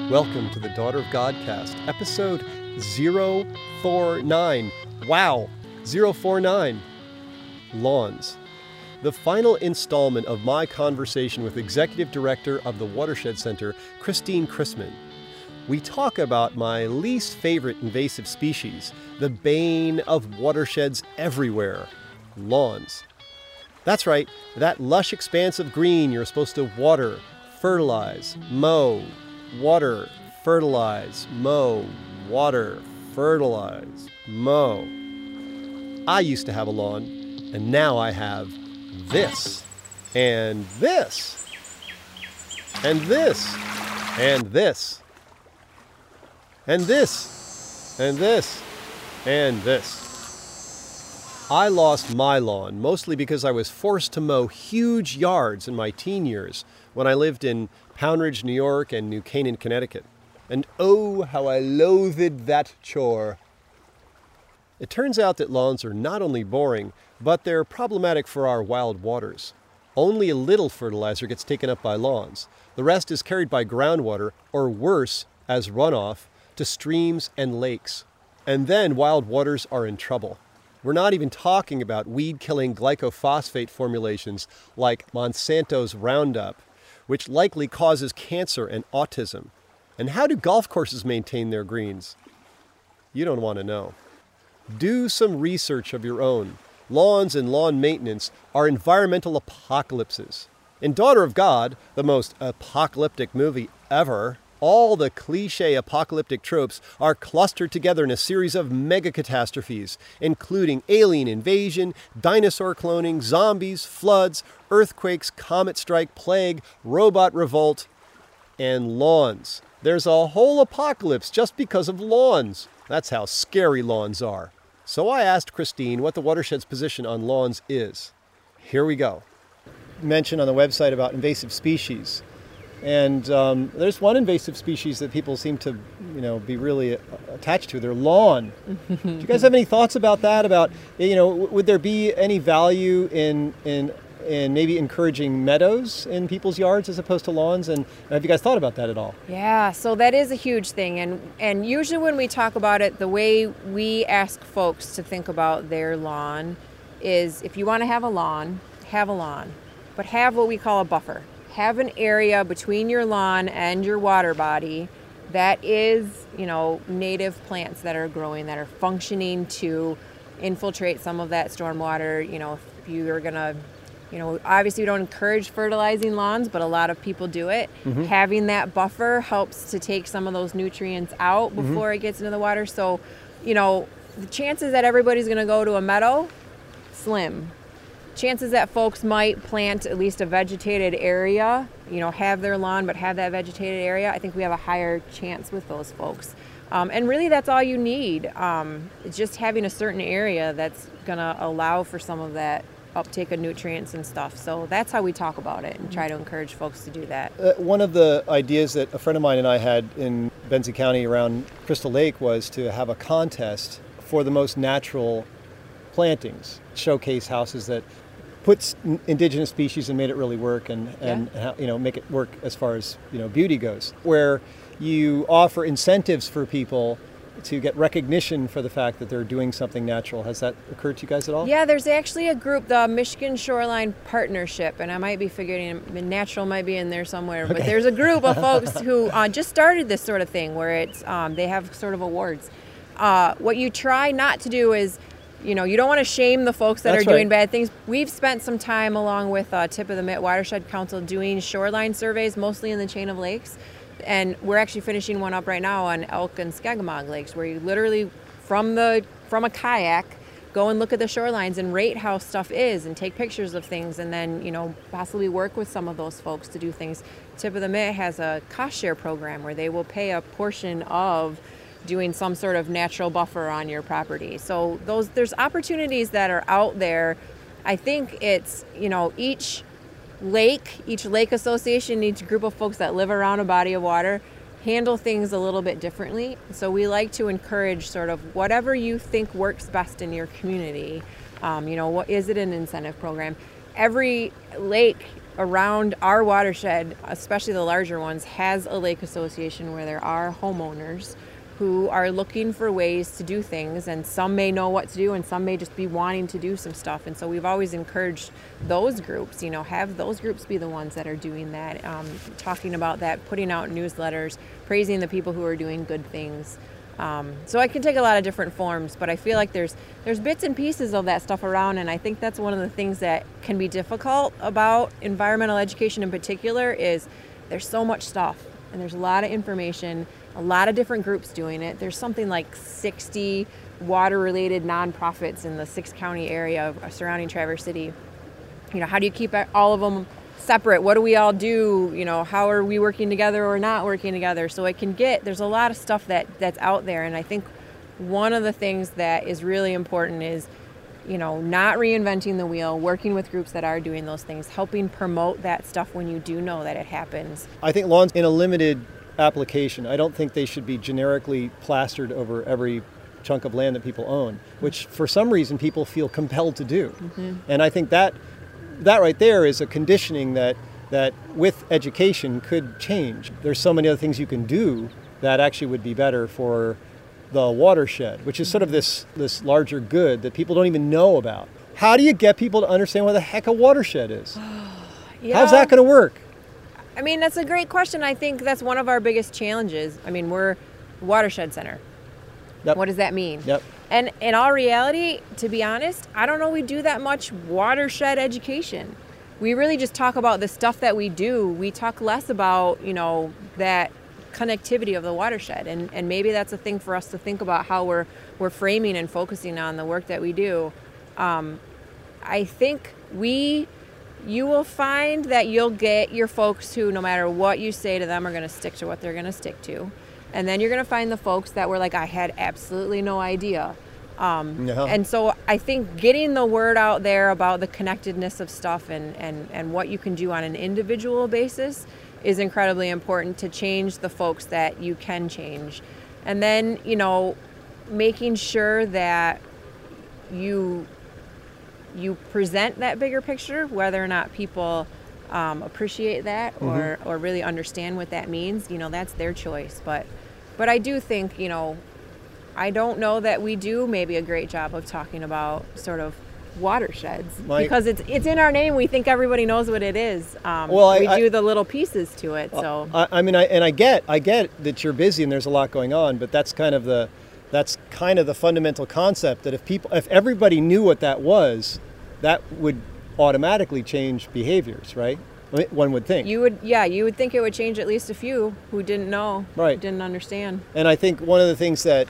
Welcome to the Daughter of God cast, episode 049. Wow, 049. Lawns. The final installment of my conversation with Executive Director of the Watershed Center, Christine Chrisman. We talk about my least favorite invasive species, the bane of watersheds everywhere, lawns. That's right, that lush expanse of green you're supposed to water, fertilize, mow, water, fertilize, mow, water, fertilize, mow. I used to have a lawn, and now I have this, and this, and this, and this, and this, and this, and this. I lost my lawn mostly because I was forced to mow huge yards in my teen years when I lived in Poundridge, New York and New Canaan, Connecticut. And oh, how I loathed that chore. It turns out that lawns are not only boring, but they're problematic for our wild waters. Only a little fertilizer gets taken up by lawns. The rest is carried by groundwater, or worse, as runoff, to streams and lakes. And then wild waters are in trouble. We're not even talking about weed-killing glycophosphate formulations like Monsanto's Roundup, which likely causes cancer and autism. And how do golf courses maintain their greens? You don't want to know. Do some research of your own. Lawns and lawn maintenance are environmental apocalypses. In Daughter of God, the most apocalyptic movie ever, all the cliché apocalyptic tropes are clustered together in a series of mega catastrophes, including alien invasion, dinosaur cloning, zombies, floods, earthquakes, comet strike, plague, robot revolt, and lawns. There's a whole apocalypse just because of lawns. That's how scary lawns are. So I asked Christine what the watershed's position on lawns is. Here we go. Mention on the website about invasive species. And there's one invasive species that people seem to, be really attached to. Their lawn. Do you guys have any thoughts about that? About, would there be any value in maybe encouraging meadows in people's yards as opposed to lawns? And have you guys thought about that at all? Yeah, so that is a huge thing. And usually when we talk about it, the way we ask folks to think about their lawn is if you want to have a lawn, but have what we call a buffer. Have an area between your lawn and your water body that is, native plants that are growing, that are functioning to infiltrate some of that stormwater. If you're going to, obviously we don't encourage fertilizing lawns, but a lot of people do it. Mm-hmm. Having that buffer helps to take some of those nutrients out before it gets into the water. So, the chances that everybody's going to go to a meadow, slim. Chances that folks might plant at least a vegetated area, have their lawn but have that vegetated area, I think we have a higher chance with those folks. And really that's all you need. It's just having a certain area that's going to allow for some of that uptake of nutrients and stuff. So that's how we talk about it and try to encourage folks to do that. One of the ideas that a friend of mine and I had in Benzie County around Crystal Lake was to have a contest for the most natural plantings, showcase houses that puts indigenous species and made it really work and make it work as far as beauty goes, where you offer incentives for people to get recognition for the fact that they're doing something natural. Has that occurred to you guys at all? Yeah, there's actually a group, the Michigan Shoreline Partnership, and I might be figuring natural might be in there somewhere, but there's a group of folks who just started this sort of thing where it's they have sort of awards. What you try not to do is you don't want to shame the folks that are doing bad things. We've spent some time along with Tip of the Mitt Watershed Council doing shoreline surveys, mostly in the chain of lakes. And we're actually finishing one up right now on Elk and Skagamog lakes, where you literally, from a kayak, go and look at the shorelines and rate how stuff is and take pictures of things and then, possibly work with some of those folks to do things. Tip of the Mitt has a cost share program where they will pay a portion of doing some sort of natural buffer on your property. So there's opportunities that are out there. I think it's, each lake association, each group of folks that live around a body of water handle things a little bit differently. So we like to encourage sort of whatever you think works best in your community. What is it an incentive program? Every lake around our watershed, especially the larger ones, has a lake association where there are homeowners who are looking for ways to do things, and some may know what to do and some may just be wanting to do some stuff. And so we've always encouraged those groups, have those groups be the ones that are doing that, talking about that, putting out newsletters, praising the people who are doing good things. So it can take a lot of different forms, but I feel like there's bits and pieces of that stuff around, and I think that's one of the things that can be difficult about environmental education in particular is there's so much stuff and there's a lot of information, a lot of different groups doing it. There's something like 60 water-related nonprofits in the 6-county area surrounding Traverse City. How do you keep all of them separate? What do we all do? How are we working together or not working together? So there's a lot of stuff that's out there, and I think one of the things that is really important is not reinventing the wheel, working with groups that are doing those things, helping promote that stuff when you do know that it happens. I think lawns in a limited application, I don't think they should be generically plastered over every chunk of land that people own, which for some reason people feel compelled to do. Mm-hmm. And I think that right there is a conditioning that with education could change. There's so many other things you can do that actually would be better for the watershed, which is sort of this larger good that people don't even know about. How do you get people to understand what the heck a watershed is? How's that going to work? I mean, that's a great question. I think that's one of our biggest challenges. I mean, we're a watershed center. Yep. What does that mean? Yep. And in all reality, to be honest, I don't know we do that much watershed education. We really just talk about the stuff that we do. We talk less about, that connectivity of the watershed. And maybe that's a thing for us to think about how we're framing and focusing on the work that we do. I think you will find that you'll get your folks who, no matter what you say to them, are going to stick to what they're going to stick to. And then you're going to find the folks that were like, I had absolutely no idea. And so I think getting the word out there about the connectedness of stuff and what you can do on an individual basis is incredibly important to change the folks that you can change. And then, making sure that you present that bigger picture, whether or not people appreciate that or really understand what that means, that's their choice. But I do think, I don't know that we do maybe a great job of talking about sort of watersheds because it's in our name. We think everybody knows what it is. We do the little pieces to it. So I get that you're busy and there's a lot going on, but that's kind of the fundamental concept that if everybody knew what that was, that would automatically change behaviors, right? One would think. You would think it would change at least a few who didn't know, right, who didn't understand. And I think one of the things that,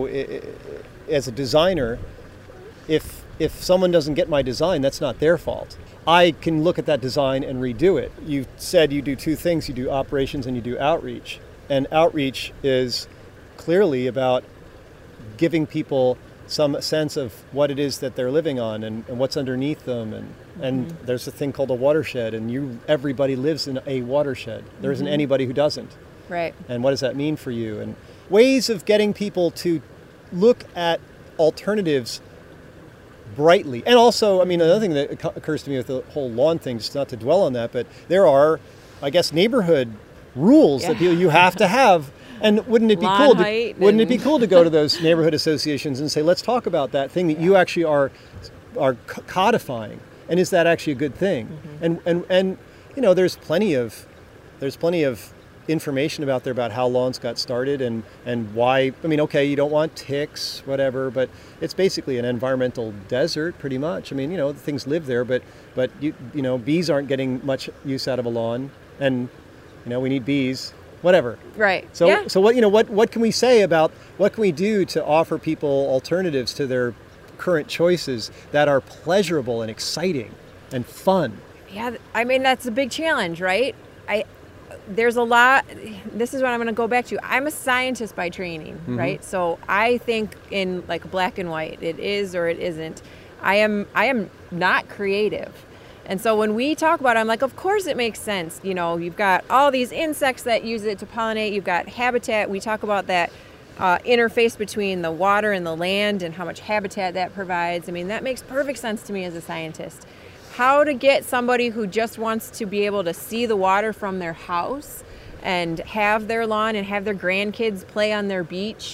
as a designer, if someone doesn't get my design, that's not their fault. I can look at that design and redo it. You said you do two things. You do operations and you do outreach. And outreach is clearly about giving people some sense of what it is that they're living on and what's underneath them. And there's a thing called a watershed, and everybody lives in a watershed. There isn't anybody who doesn't. Right. And what does that mean for you? And ways of getting people to look at alternatives brightly. And also, another thing that occurs to me with the whole lawn thing, just not to dwell on that, but there are, I guess, neighborhood rules that you have to have. And wouldn't it be cool to go to those neighborhood associations and say, let's talk about that thing that you actually are codifying, and is that actually a good thing? And there's plenty of information out there about how lawns got started and why. You don't want ticks, whatever, but it's basically an environmental desert, pretty much. Things live there, but bees aren't getting much use out of a lawn, and we need bees. Whatever. Right. So what can we say about what can we do to offer people alternatives to their current choices that are pleasurable and exciting and fun? Yeah, that's a big challenge, right? There's a lot. This is what I'm going to go back to. I'm a scientist by training, right? So I think in like black and white. It is or it isn't. I am not creative. And so when we talk about it, I'm like, of course it makes sense. You've got all these insects that use it to pollinate. You've got habitat. We talk about that interface between the water and the land and how much habitat that provides. That makes perfect sense to me as a scientist. how to get somebody who just wants to be able to see the water from their house and have their lawn and have their grandkids play on their beach.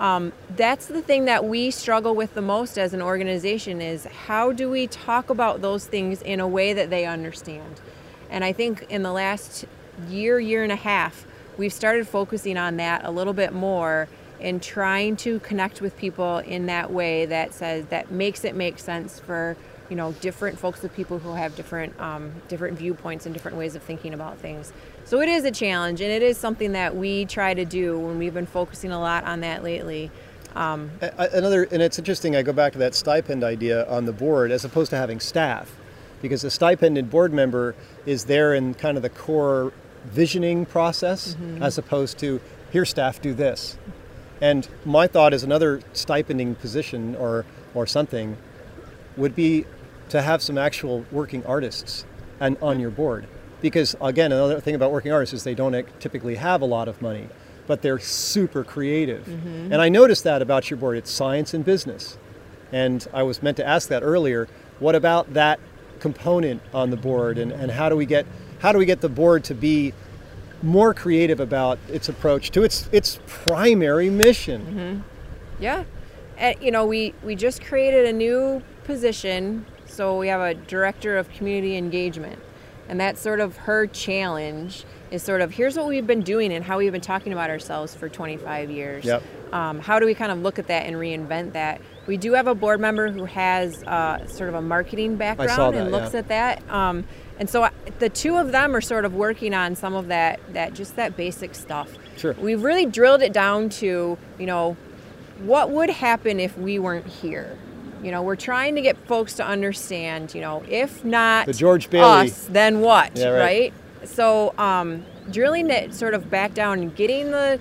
That's the thing that we struggle with the most as an organization, is how do we talk about those things in a way that they understand? And I think in the last year and a half, we've started focusing on that a little bit more and trying to connect with people in that way that makes it make sense for, you know, different folks, of people who have different viewpoints and different ways of thinking about things. So it is a challenge, and it is something that we try to do when we've been focusing a lot on that lately. And it's interesting, I go back to that stipend idea on the board as opposed to having staff, because the stipended board member is there in kind of the core visioning process, as opposed to, here staff, do this. And my thought is another stipending position or something would be to have some actual working artists on your board. Because again, another thing about working artists is they don't typically have a lot of money, but they're super creative. And I noticed that about your board. It's science and business. And I was meant to ask that earlier. What about that component on the board, and how do we get the board to be more creative about its approach to its primary mission? Yeah. And, you know, we just created a new position. So we have a director of community engagement. And that's sort of her challenge, is sort of, here's what we've been doing and how we've been talking about ourselves for 25 years. Yep. How do we kind of look at that and reinvent that? We do have a board member who has sort of a marketing background and looks at that. And so the two of them are sort of working on some of that basic stuff. Sure. We've really drilled it down to, you know, what would happen if we weren't here? You know, we're trying to get folks to understand, you know, if not the George Bailey us, then what, yeah, right? So drilling it sort of back down and getting the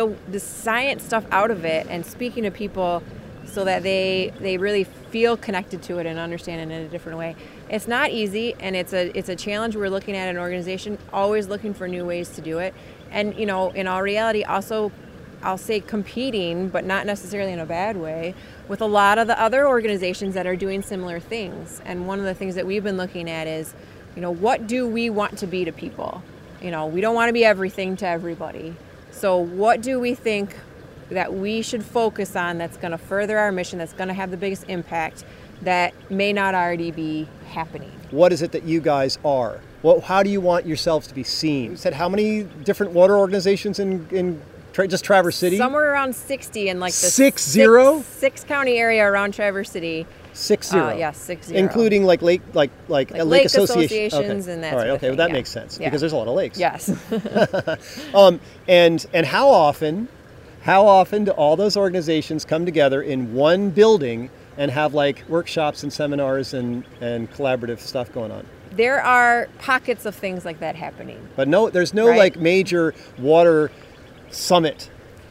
science stuff out of it and speaking to people so that they really feel connected to it and understand it in a different way. It's not easy, and it's a challenge we're looking at an organization, always looking for new ways to do it. And, you know, in all reality, also, I'll say competing, but not necessarily in a bad way, with a lot of the other organizations that are doing similar things. And one of the things that we've been looking at is, you know, what do we want to be to people? You know, we don't want to be everything to everybody. So what do we think that we should focus on that's going to further our mission, that's going to have the biggest impact, that may not already be happening? What is it that you guys are? How do you want yourselves to be seen? You said how many different water organizations in just Traverse City? Somewhere around 60 in like the 60? six county area around Traverse City. 60? Yes, 60. Including like lake associations okay. and that. All right, sort of okay, thing, well that makes sense because there's a lot of lakes. Yes. And how often do all those organizations come together in one building and have like workshops and seminars and collaborative stuff going on? There are pockets of things like that happening. But there's no right? like major water summit.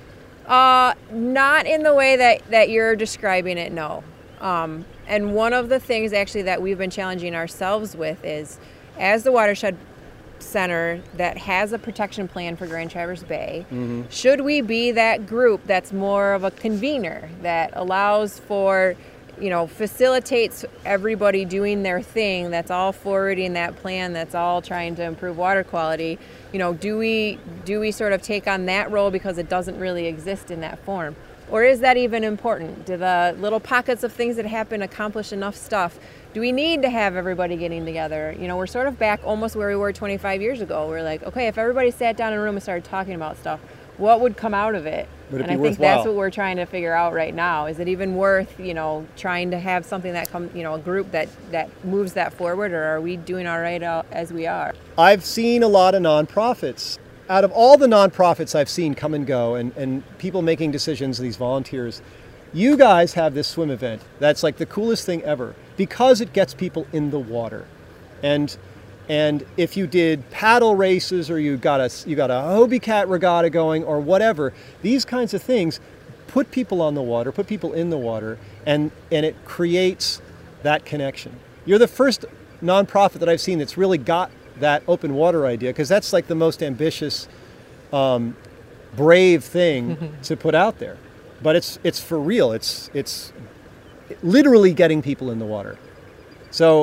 Not in the way that you're describing it, no. And one of the things actually that we've been challenging ourselves with is, as the Watershed Center that has a protection plan for Grand Traverse Bay, should we be that group that's more of a convener that allows for, you know, facilitates everybody doing their thing, that's all forwarding that plan, that's all trying to improve water quality? You know, do we sort of take on that role because it doesn't really exist in that form? Or is that even important? Do the little pockets of things that happen accomplish enough stuff? Do we need to have everybody getting together? You know, we're sort of back almost where we were 25 years ago. We're like, okay, if everybody sat down in a room and started talking about stuff, what would come out of it? Would it and be I think worthwhile? that's what we're trying to figure out right now. Is it even worth, you know, trying to have something that a group that moves that forward, or are we doing all right as we are? I've seen a lot of nonprofits. Out of all the nonprofits I've seen come and go and people making decisions, these volunteers, you guys have this swim event. That's like the coolest thing ever because it gets people in the water. And if you did paddle races or you got a Hobie Cat regatta going or whatever, these kinds of things put people on the water, put people in the water, and it creates that connection. You're the first nonprofit that I've seen that's really got that open water idea, because that's like the most ambitious, brave thing to put out there. But it's for real. It's literally getting people in the water. So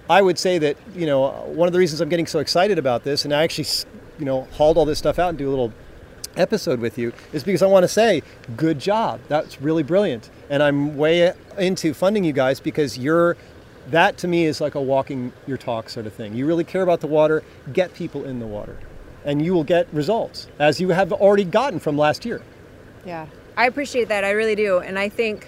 I would say that, one of the reasons I'm getting so excited about this, and I actually, hauled all this stuff out and do a little episode with you, is because I want to say, good job. That's really brilliant. And I'm way into funding you guys because that to me is like a walking your talk sort of thing. You really care about the water, get people in the water, and you will get results, as you have already gotten from last year. Yeah, I appreciate that. I really do. And I think,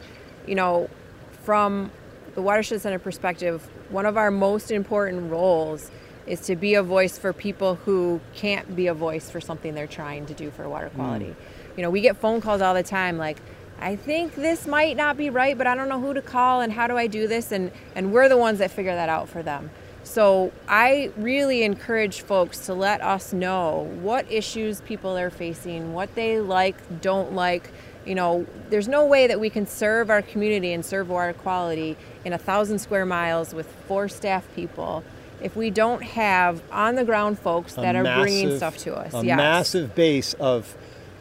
from the Watershed Center perspective, one of our most important roles is to be a voice for people who can't be a voice for something they're trying to do for water quality. We get phone calls all the time like, I think this might not be right, but I don't know who to call and how do I do this? And we're the ones that figure that out for them. So I really encourage folks to let us know what issues people are facing, what they like, don't like. There's no way that we can serve our community and serve water quality in 1,000 square miles with 4 staff people if we don't have on-the-ground folks that are bringing stuff to us. A massive base of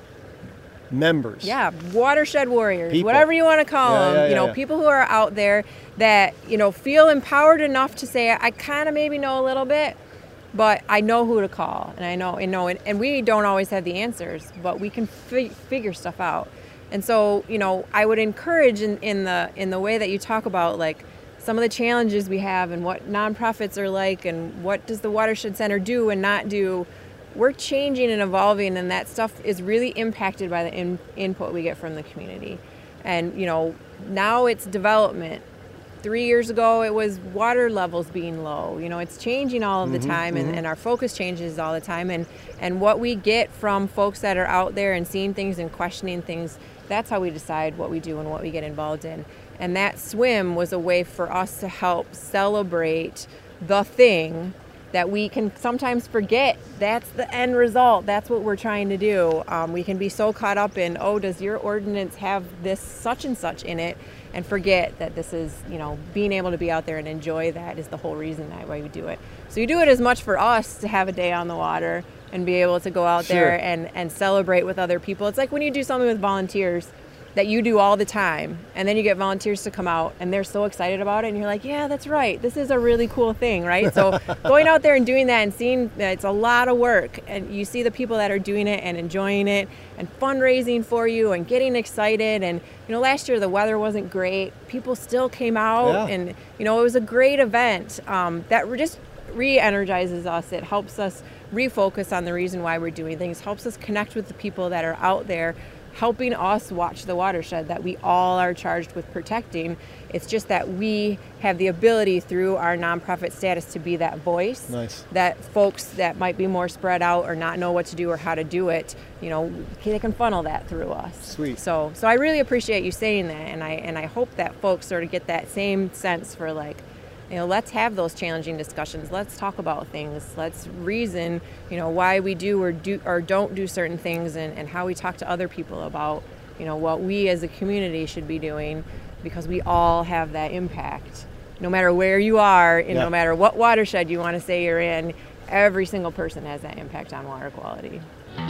members. Yeah, watershed warriors, people. Whatever you want to call them. People who are out there that, feel empowered enough to say, I kind of maybe know a little bit, but I know who to call. And I know, and we don't always have the answers, but we can figure stuff out. And so, I would encourage in the way that you talk about, like, some of the challenges we have and what nonprofits are like and what does the Watershed Center do and not do. We're changing and evolving, and that stuff is really impacted by the input we get from the community. And, now it's development. 3 years ago, it was water levels being low. It's changing all of the time, and our focus changes all the time. And what we get from folks that are out there and seeing things and questioning things, that's how we decide what we do and what we get involved in. And that swim was a way for us to help celebrate the thing that we can sometimes forget. That's the end result. That's what we're trying to do. We can be so caught up in, does your ordinance have this such and such in it? And forget that this is, being able to be out there and enjoy that is the whole reason why we do it. So you do it as much for us to have a day on the water and be able to go out there and celebrate with other people. It's like when you do something with volunteers that you do all the time, and then you get volunteers to come out and they're so excited about it, and you're like, yeah, that's right, this is a really cool thing, right? So going out there and doing that and seeing that it's a lot of work, and you see the people that are doing it and enjoying it and fundraising for you and getting excited. And last year the weather wasn't great, people still came out, and it was a great event that just re-energizes us. It helps us refocus on the reason why we're doing things, helps us connect with the people that are out there helping us watch the watershed that we all are charged with protecting. It's just that we have the ability through our nonprofit status to be that voice. Nice. That folks that might be more spread out or not know what to do or how to do it, they can funnel that through us. Sweet. So I really appreciate you saying that, and I hope that folks sort of get that same sense for like, let's have those challenging discussions. Let's talk about things. Let's reason, why we do or don't do certain things, and how we talk to other people about, what we as a community should be doing, because we all have that impact. No matter where you are, and no matter what watershed you want to say you're in, every single person has that impact on water quality.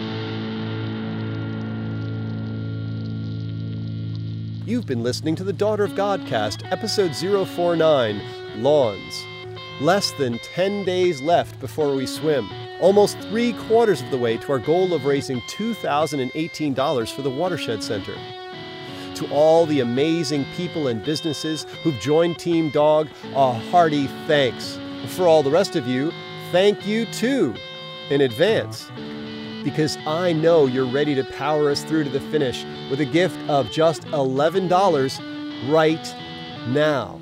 You've been listening to the Daughter of Godcast, episode 049, Lawns. Less than 10 days left before we swim. Almost 3/4 of the way to our goal of raising $2,018 for the Watershed Center. To all the amazing people and businesses who've joined Team Dog, a hearty thanks. For all the rest of you, thank you too, in advance. Because I know you're ready to power us through to the finish with a gift of just $11 right now.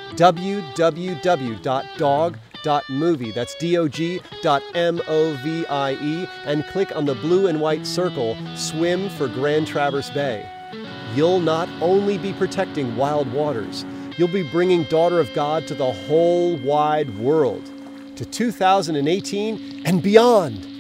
www.dog.movie, that's DOG.MOVIE, and click on the blue and white circle, Swim for Grand Traverse Bay. You'll not only be protecting wild waters, you'll be bringing Daughter of God to the whole wide world, to 2018 and beyond.